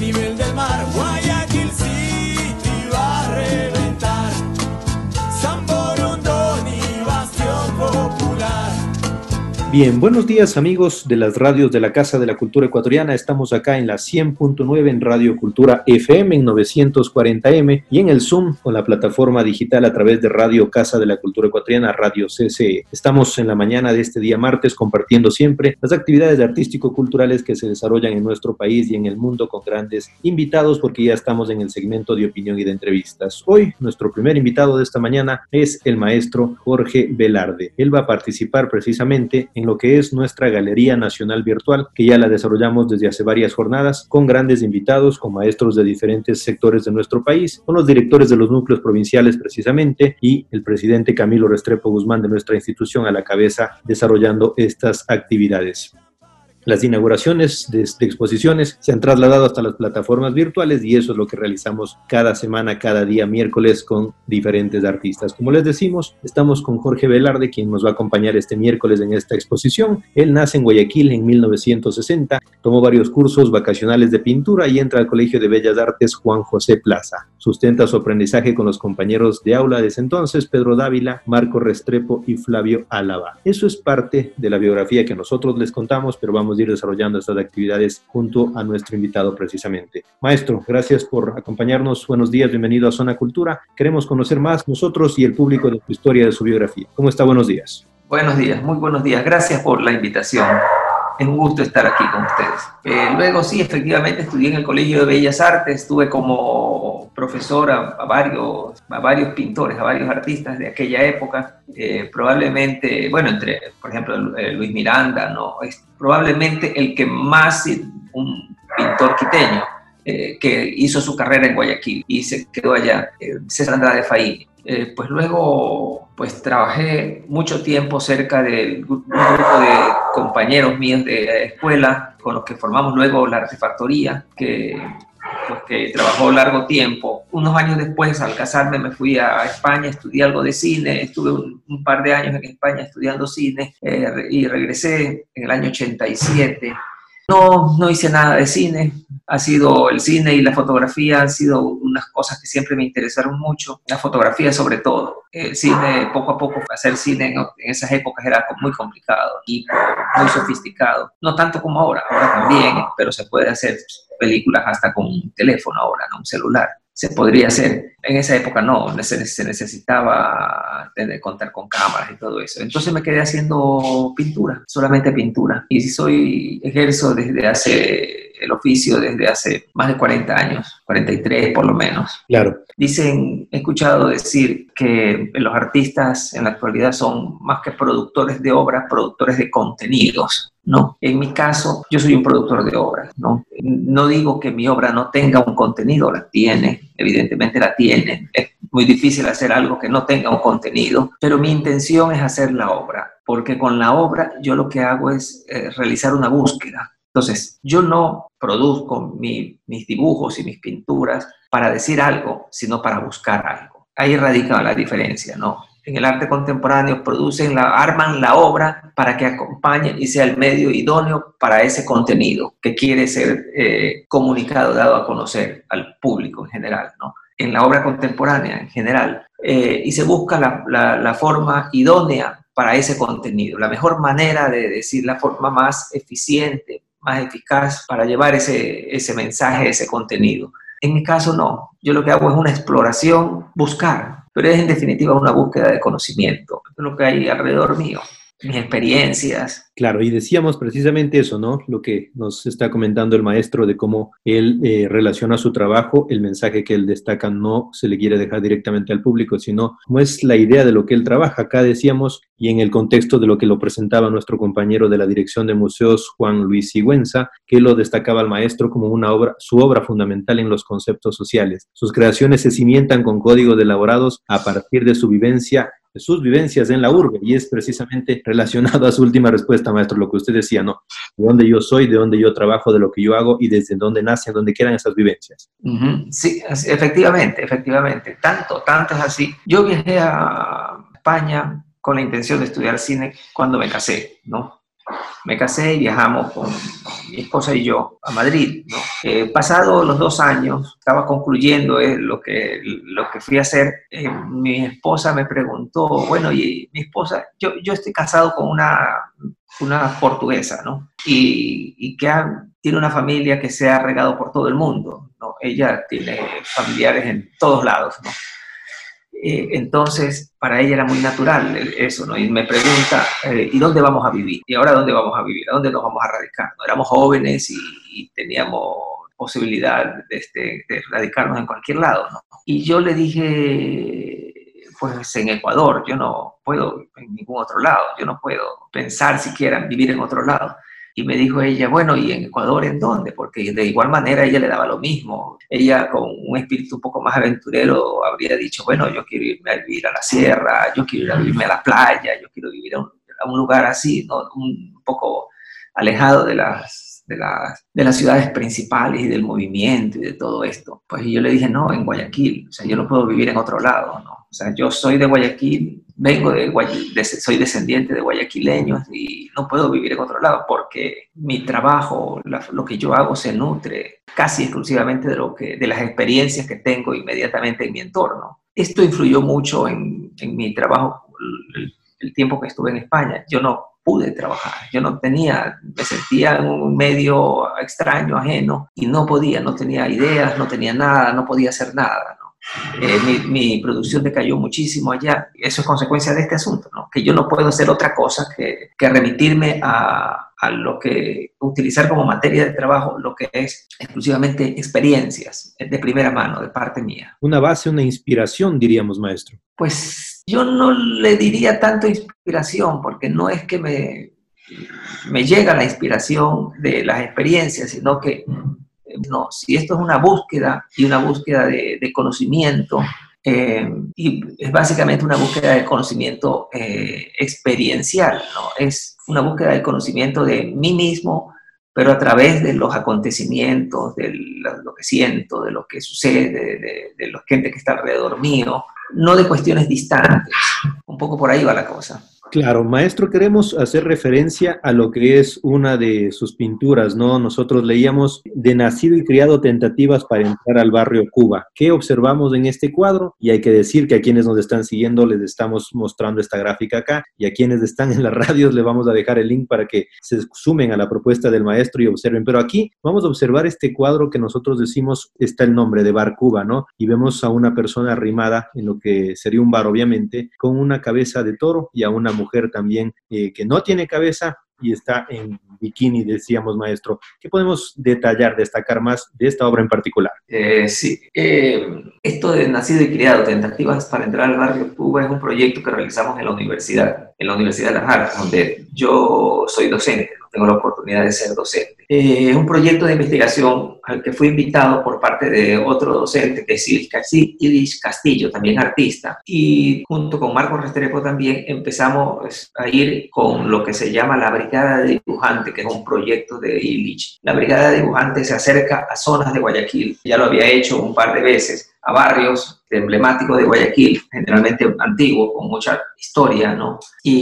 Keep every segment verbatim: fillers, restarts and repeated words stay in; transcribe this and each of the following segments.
nivel del mar. Guayaquil City va a reventar. San Borondoni, bastión popular. Bien, buenos días amigos de las radios de la Casa de la Cultura Ecuatoriana. Estamos acá en la cien punto nueve en Radio Cultura F M en novecientos cuarenta M y en el Zoom con la plataforma digital a través de Radio Casa de la Cultura Ecuatoriana, Radio C C E. Estamos en la mañana de este día martes compartiendo siempre las actividades artístico-culturales que se desarrollan en nuestro país y en el mundo con grandes invitados, porque ya estamos en el segmento de opinión y de entrevistas. Hoy nuestro primer invitado de esta mañana es el maestro Jorge Velarde. Él va a participar precisamente en lo que es nuestra Galería Nacional Virtual, que ya la desarrollamos desde hace varias jornadas, con grandes invitados, con maestros de diferentes sectores de nuestro país, con los directores de los núcleos provinciales precisamente, y el presidente Camilo Restrepo Guzmán de nuestra institución a la cabeza desarrollando estas actividades. Las inauguraciones de, de exposiciones se han trasladado hasta las plataformas virtuales y eso es lo que realizamos cada semana, cada día miércoles con diferentes artistas. Como les decimos, estamos con Jorge Velarde, quien nos va a acompañar este miércoles en esta exposición. Él nace en Guayaquil en mil novecientos sesenta, tomó varios cursos vacacionales de pintura y entra al Colegio de Bellas Artes Juan José Plaza. Sustenta su aprendizaje con los compañeros de aula de ese entonces, Pedro Dávila, Marco Restrepo y Flavio Álava. Eso es parte de la biografía que nosotros les contamos, pero vamos a ir desarrollando estas actividades junto a nuestro invitado precisamente. Maestro, gracias por acompañarnos. Buenos días, bienvenido a Zona Cultura. Queremos conocer más nosotros y el público de su historia, de su biografía. ¿Cómo está? Buenos días. Buenos días, muy buenos días. Gracias por la invitación. Es un gusto estar aquí con ustedes. Eh, luego sí, efectivamente estudié en el Colegio de Bellas Artes, estuve como profesor a, a, varios, a varios pintores, a varios artistas de aquella época. Eh, probablemente, bueno, entre, por ejemplo, eh, Luis Miranda, ¿no? Es probablemente el que más, un pintor quiteño, eh, que hizo su carrera en Guayaquil y se quedó allá, eh, César Andrade Faín. Eh, pues luego pues trabajé mucho tiempo cerca de un grupo de compañeros míos de escuela con los que formamos luego la Artefactoría, que, pues, que trabajó largo tiempo. Unos años después, al casarme, me fui a España, estudié algo de cine, estuve un, un par de años en España estudiando cine eh, y regresé en el año ochenta y siete. No, no hice nada de cine. Ha sido el cine y la fotografía han sido unas cosas que siempre me interesaron mucho. La fotografía sobre todo. El cine, poco a poco, hacer cine en, en esas épocas era muy complicado y muy sofisticado. No tanto como ahora, ahora también, pero se puede hacer películas hasta con un teléfono ahora, no un celular. Se podría hacer. En esa época no, se, se necesitaba tener, contar con cámaras y todo eso. Entonces me quedé haciendo pintura, solamente pintura. Y soy, ejerzo desde hace, el oficio desde hace más de cuarenta años, cuarenta y tres por lo menos. Claro. Dicen, he escuchado decir que los artistas en la actualidad son más que productores de obras, productores de contenidos, ¿no? En mi caso, yo soy un productor de obras, ¿no? No digo que mi obra no tenga un contenido, la tiene, evidentemente la tiene. Es muy difícil hacer algo que no tenga un contenido, pero mi intención es hacer la obra, porque con la obra yo lo que hago es eh, realizar una búsqueda. Entonces, yo no produzco mi, mis dibujos y mis pinturas para decir algo, sino para buscar algo. Ahí radica la diferencia, ¿no? En el arte contemporáneo producen, la, arman la obra para que acompañe y sea el medio idóneo para ese contenido que quiere ser eh, comunicado, dado a conocer al público en general, ¿no? En la obra contemporánea en general, eh, y se busca la, la, la forma idónea para ese contenido, la mejor manera de decir, la forma más eficiente, más eficaz para llevar ese, ese mensaje, ese contenido. En mi caso no, yo lo que hago es una exploración, buscar, pero es en definitiva una búsqueda de conocimiento, es lo que hay alrededor mío, mis experiencias. Claro, y decíamos precisamente eso, ¿no? Lo que nos está comentando el maestro de cómo él eh, relaciona su trabajo, el mensaje que él destaca no se le quiere dejar directamente al público, sino cómo es la idea de lo que él trabaja. Acá decíamos, y en el contexto de lo que lo presentaba nuestro compañero de la Dirección de Museos, Juan Luis Sigüenza, que lo destacaba al maestro como una obra, su obra fundamental en los conceptos sociales. Sus creaciones se cimientan con códigos elaborados a partir de su vivencia, de sus vivencias en la urbe, y es precisamente relacionado a su última respuesta, maestro, lo que usted decía, ¿no? De dónde yo soy, de dónde yo trabajo, de lo que yo hago y desde dónde nacen, dónde quedan esas vivencias. Uh-huh. Sí, efectivamente, efectivamente, tanto, tanto es así. Yo viajé a España con la intención de estudiar cine cuando me casé, ¿no? me casé y viajamos con mi esposa y yo a Madrid, ¿no? Eh, pasado los dos años, estaba concluyendo eh, lo, que, lo que fui a hacer, eh, mi esposa me preguntó, bueno, y mi esposa, yo, yo estoy casado con una, una portuguesa, ¿no? Y, y que ha, tiene una familia que se ha regado por todo el mundo, ¿no? Ella tiene familiares en todos lados, ¿no? Eh, entonces, para ella era muy natural eso, ¿no? Y me pregunta, eh, ¿y dónde vamos a vivir? ¿Y ahora dónde vamos a vivir? ¿A dónde nos vamos a radicar? ¿No? Éramos jóvenes y, y teníamos posibilidad de, este, de radicarnos en cualquier lado, ¿no? Y yo le dije, pues en Ecuador, yo no puedo en ningún otro lado, yo no puedo pensar siquiera en vivir en otro lado. Y me dijo ella, bueno, ¿y en Ecuador en dónde? Porque de igual manera ella le daba lo mismo. Ella, con un espíritu un poco más aventurero, habría dicho, bueno, yo quiero irme a vivir a la sierra, yo quiero ir a vivirme a la playa, yo quiero vivir a un, a un lugar así, ¿no? Un poco alejado de las, de, las, de las ciudades principales y del movimiento y de todo esto. Pues yo le dije, no, en Guayaquil, o sea, yo no puedo vivir en otro lado, ¿no? O sea, yo soy de Guayaquil, vengo de Guayaquil, de, soy descendiente de guayaquileños y no puedo vivir en otro lado porque mi trabajo, la, lo que yo hago se nutre casi exclusivamente de, lo que, de las experiencias que tengo inmediatamente en mi entorno. Esto influyó mucho en, en mi trabajo, el, el tiempo que estuve en España. Yo no pude trabajar, yo no tenía, me sentía en un medio extraño, ajeno, y no podía, no tenía ideas, no tenía nada, no podía hacer nada, ¿no? Eh, mi, mi producción decayó muchísimo allá. Eso es consecuencia de este asunto, ¿no? Que yo no puedo hacer otra cosa que, que remitirme a, a lo que, utilizar como materia de trabajo lo que es exclusivamente experiencias de primera mano, de parte mía. Una base, una inspiración, diríamos, maestro. Pues yo no le diría tanto inspiración, porque no es que me, me llega la inspiración de las experiencias, sino que no, si esto es una búsqueda y una búsqueda de, de conocimiento, eh, y es básicamente una búsqueda de conocimiento eh, experiencial, ¿no? Es una búsqueda de conocimiento de mí mismo, pero a través de los acontecimientos, de lo que siento, de lo que sucede, de, de, de la gente que está alrededor mío, no de cuestiones distantes. Un poco por ahí va la cosa. Claro, maestro, queremos hacer referencia a lo que es una de sus pinturas, ¿no? Nosotros leíamos de nacido y criado tentativas para entrar al barrio Cuba. ¿Qué observamos en este cuadro? Y hay que decir que a quienes nos están siguiendo les estamos mostrando esta gráfica acá, y a quienes están en las radios les vamos a dejar el link para que se sumen a la propuesta del maestro y observen. Pero aquí vamos a observar este cuadro que nosotros decimos está el nombre de Bar Cuba, ¿no? Y vemos a una persona arrimada en lo que sería un bar, obviamente, con una cabeza de toro y a una mujer también eh, que no tiene cabeza y está en bikini, decíamos, maestro. ¿Qué podemos detallar, destacar más de esta obra en particular? Eh, sí, eh, esto de Nacido y Criado, Tentativas para entrar al barrio Cuba, es un proyecto que realizamos en la universidad, en la Universidad de las Artes, donde yo soy docente, tengo la oportunidad de ser docente. Es eh, un proyecto de investigación al que fui invitado por parte de otro docente, que es Iris Castillo, también artista, y junto con Marco Restrepo también empezamos a ir con lo que se llama la Brigada de Dibujantes, que es un proyecto de Illich. La Brigada de Dibujantes se acerca a zonas de Guayaquil, ya lo había hecho un par de veces, a barrios emblemáticos de Guayaquil, generalmente antiguos, con mucha historia, ¿no?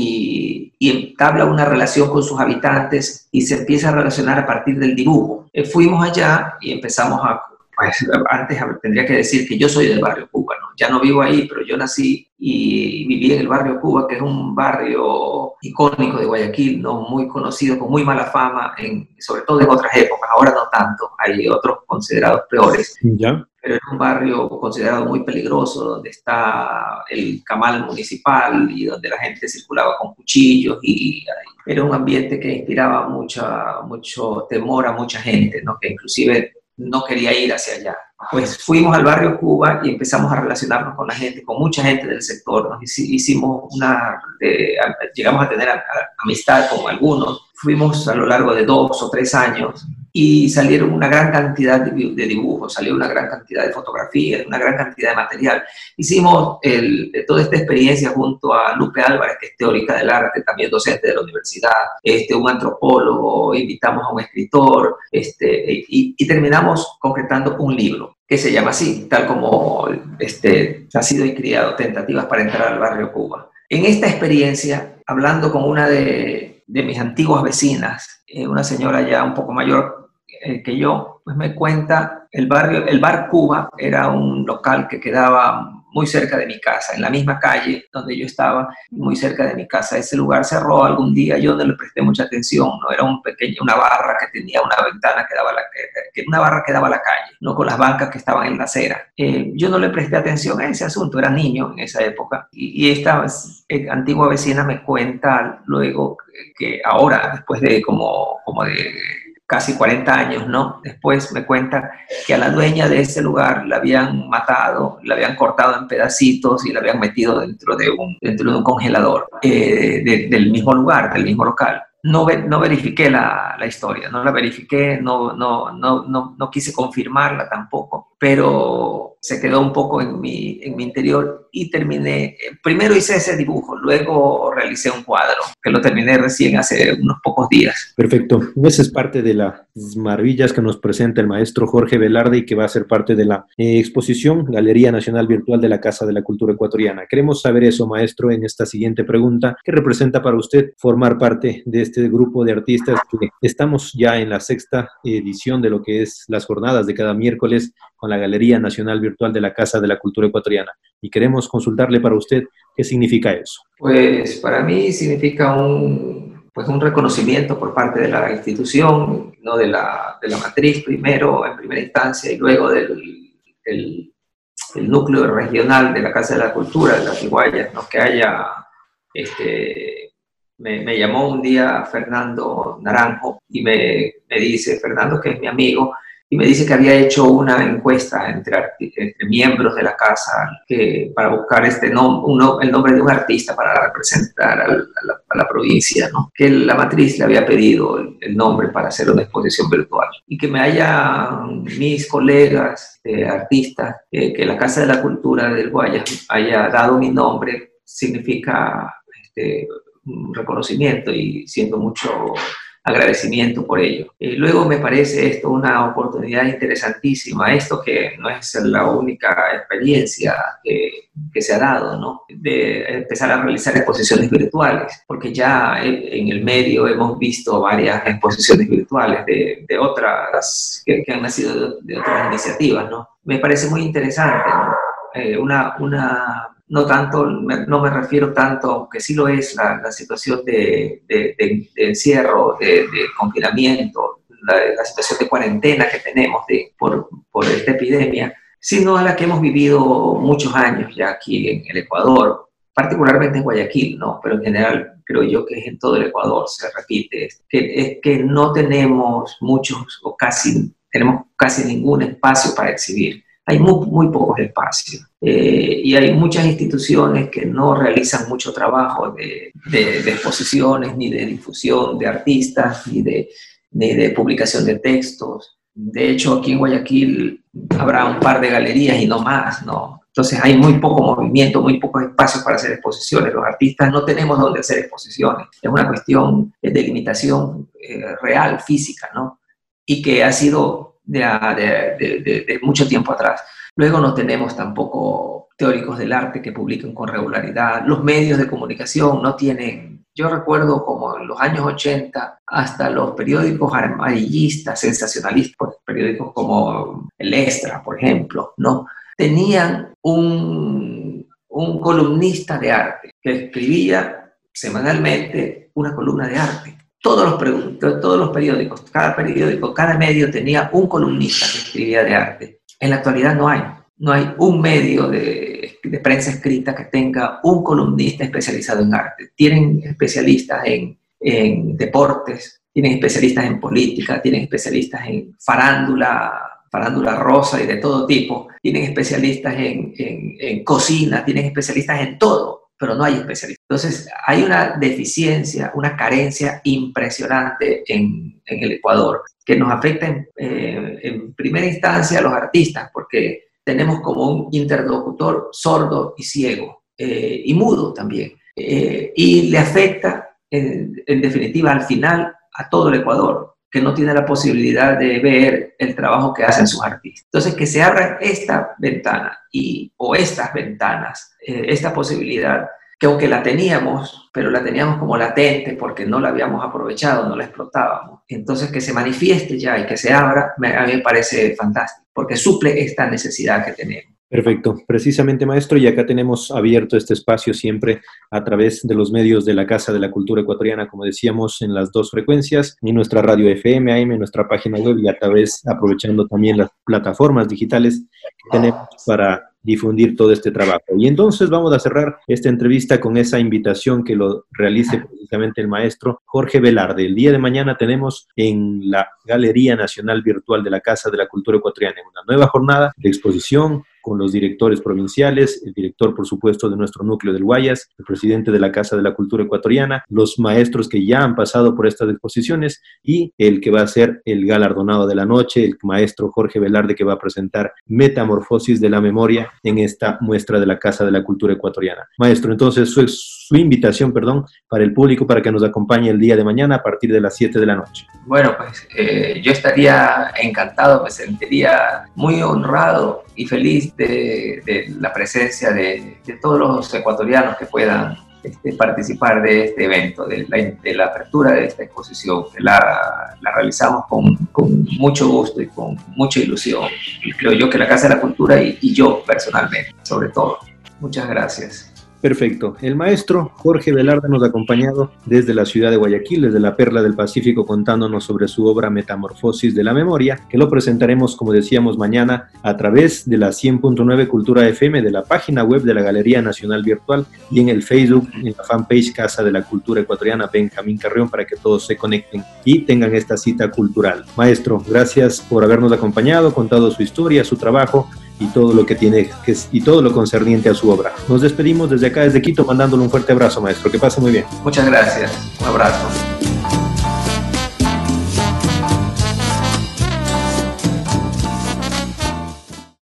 Y, y entabla una relación con sus habitantes y se empieza a relacionar a partir del dibujo. Eh, fuimos allá y empezamos a, pues antes tendría que decir que yo soy del barrio Cuba, ¿no? Ya no vivo ahí, pero yo nací y viví en el barrio Cuba, que es un barrio icónico de Guayaquil, ¿no? Muy conocido, con muy mala fama, en, sobre todo en otras épocas, ahora no tanto, hay otros considerados peores. ¿Ya? Pero es un barrio considerado muy peligroso, donde está el camal municipal y donde la gente circulaba con cuchillos, y era un ambiente que inspiraba mucha, mucho temor a mucha gente, ¿no? Que inclusive no quería ir hacia allá. Pues fuimos al barrio Cuba y empezamos a relacionarnos con la gente, con mucha gente del sector. Nos hicimos una, de, llegamos a tener amistad con algunos. Fuimos a lo largo de dos o tres años y salieron una gran cantidad de, de dibujos, salió una gran cantidad de fotografías, una gran cantidad de material. Hicimos el, toda esta experiencia junto a Lupe Álvarez, que es teórica del arte, también docente de la universidad, este, un antropólogo, invitamos a un escritor, este, y, y terminamos concretando un libro que se llama así, tal como este, Nacido y Criado, Tentativas para entrar al barrio Cuba. En esta experiencia, hablando con una de de mis antiguas vecinas, eh, una señora ya un poco mayor eh, que yo, pues me cuenta, el, barrio, el Bar Cuba era un local que quedaba muy cerca de mi casa, en la misma calle donde yo estaba, muy cerca de mi casa. Ese lugar cerró algún día, yo no le presté mucha atención, no era un pequeño, una barra que tenía una ventana que daba a la, que, una barra que daba a la calle, no con las bancas que estaban en la acera. Eh, yo no le presté atención a ese asunto, era niño en esa época. Y, y esta eh, antigua vecina me cuenta luego que, que ahora, después de como, como de casi cuarenta años, ¿no? Después me cuenta que a la dueña de ese lugar la habían matado, la habían cortado en pedacitos y la habían metido dentro de un, dentro de un congelador eh, de, del mismo lugar, del mismo local. No, no verifiqué la, la historia, no la verifiqué, no, no, no, no, no quise confirmarla tampoco, pero se quedó un poco en mi, en mi interior y terminé, primero hice ese dibujo, luego realicé un cuadro, que lo terminé recién hace unos pocos días. Perfecto, esa es parte de las maravillas que nos presenta el maestro Jorge Velarde y que va a ser parte de la eh, exposición Galería Nacional Virtual de la Casa de la Cultura Ecuatoriana. Queremos saber eso, maestro, en esta siguiente pregunta. ¿Qué representa para usted formar parte de este grupo de artistas que estamos ya en la sexta edición de lo que es las jornadas de cada miércoles con la Galería Nacional Virtual de la Casa de la Cultura Ecuatoriana? Y queremos consultarle para usted qué significa eso. Pues para mí significa un, pues un reconocimiento por parte de la institución, no de la, de la matriz primero, en primera instancia, y luego del, del, del núcleo regional de la Casa de la Cultura, de las Iguayas, ¿no? Que haya... Este, Me, me llamó un día Fernando Naranjo y me, me dice, Fernando, que es mi amigo, y me dice que había hecho una encuesta entre, entre miembros de la casa que, para buscar este nom, uno, el nombre de un artista para representar a la, a la, a la provincia, ¿no? Que la matriz le había pedido el, el nombre para hacer una exposición virtual. Y que me hayan mis colegas eh, artistas, eh, que la Casa de la Cultura del Guayas haya dado mi nombre, significa... Este, un reconocimiento y siento mucho agradecimiento por ello. Eh, luego me parece esto una oportunidad interesantísima, esto que no es la única experiencia que, que se ha dado, ¿no? De empezar a realizar exposiciones virtuales, porque ya en el medio hemos visto varias exposiciones virtuales de, de otras, que, que han nacido de, de otras iniciativas, ¿no? Me parece muy interesante, ¿no? Eh, una... una No tanto, no me refiero tanto, aunque sí lo es, la, la situación de, de, de, de encierro, de, de confinamiento, la, la situación de cuarentena que tenemos de, por, por esta epidemia, sino a la que hemos vivido muchos años ya aquí en el Ecuador, particularmente en Guayaquil, ¿no? Pero en general creo yo que es en todo el Ecuador, se repite, que, es que no tenemos muchos o casi, tenemos casi ningún espacio para exhibir. Hay muy, muy pocos espacios eh, y hay muchas instituciones que no realizan mucho trabajo de, de, de exposiciones, ni de difusión de artistas, ni de, ni de publicación de textos. De hecho, aquí en Guayaquil habrá un par de galerías y no más, ¿no? Entonces hay muy poco movimiento, muy pocos espacios para hacer exposiciones. Los artistas no tenemos dónde hacer exposiciones. Es una cuestión de limitación eh, real, física, ¿no? Y que ha sido... De, de, de, de mucho tiempo atrás. Luego no tenemos tampoco teóricos del arte que publiquen con regularidad. Los medios de comunicación no tienen... Yo recuerdo como en los años ochenta, hasta los periódicos amarillistas, sensacionalistas, periódicos como El Extra, por ejemplo, ¿no? Tenían un, un columnista de arte que escribía semanalmente una columna de arte. Todos los, todos los periódicos, cada periódico, cada medio tenía un columnista que escribía de arte. En la actualidad no hay. No hay un medio de, de prensa escrita que tenga un columnista especializado en arte. Tienen especialistas en, en deportes, tienen especialistas en política, tienen especialistas en farándula, farándula rosa y de todo tipo. Tienen especialistas en, en, en cocina, tienen especialistas en todo. Pero no hay especialistas. Entonces, hay una deficiencia, una carencia impresionante en, en el Ecuador, que nos afecta en, eh, en primera instancia a los artistas, porque tenemos como un interlocutor sordo y ciego, eh, y mudo también, eh, y le afecta, en, en definitiva, al final, a todo el Ecuador, que no tiene la posibilidad de ver el trabajo que hacen sus artistas. Entonces, que se abra esta ventana y, o estas ventanas, eh, esta posibilidad que aunque la teníamos, pero la teníamos como latente porque no la habíamos aprovechado, no la explotábamos. Entonces que se manifieste ya y que se abra, me, a mí me parece fantástico, porque suple esta necesidad que tenemos. Perfecto, precisamente maestro, y acá tenemos abierto este espacio siempre a través de los medios de la Casa de la Cultura Ecuatoriana, como decíamos, en las dos frecuencias, y nuestra radio F M, A M, nuestra página web, y a través, aprovechando también las plataformas digitales que tenemos para difundir todo este trabajo. Y entonces vamos a cerrar esta entrevista con esa invitación que lo realice precisamente el maestro Jorge Velarde. El día de mañana tenemos en la Galería Nacional Virtual de la Casa de la Cultura Ecuatoriana una nueva jornada de exposición con los directores provinciales, el director, por supuesto, de nuestro núcleo del Guayas, el presidente de la Casa de la Cultura Ecuatoriana, los maestros que ya han pasado por estas exposiciones y el que va a ser el galardonado de la noche, el maestro Jorge Velarde, que va a presentar Metamorfosis de la Memoria en esta muestra de la Casa de la Cultura Ecuatoriana. Maestro, entonces su, su invitación, perdón, para el público para que nos acompañe el día de mañana a partir de las siete de la noche. Bueno, pues eh, yo estaría encantado, me sentiría muy honrado y feliz de, de la presencia de, de todos los ecuatorianos que puedan este, participar de este evento, de la, de la apertura de esta exposición. La, la realizamos con, con mucho gusto y con mucha ilusión. Y creo yo que la Casa de la Cultura y, y yo personalmente, sobre todo. Muchas gracias. Perfecto. El maestro Jorge Velarde nos ha acompañado desde la ciudad de Guayaquil, desde la Perla del Pacífico, contándonos sobre su obra Metamorfosis de la Memoria, que lo presentaremos, como decíamos, mañana a través de la cien punto nueve Cultura F M, de la página web de la Galería Nacional Virtual y en el Facebook, en la fanpage Casa de la Cultura Ecuatoriana Benjamín Carrión, para que todos se conecten y tengan esta cita cultural. Maestro, gracias por habernos acompañado, contado su historia, su trabajo y todo lo que tiene que, y todo lo concerniente a su obra. Nos despedimos desde acá, desde Quito, mandándole un fuerte abrazo, maestro. Que pase muy bien. Muchas gracias. Un abrazo.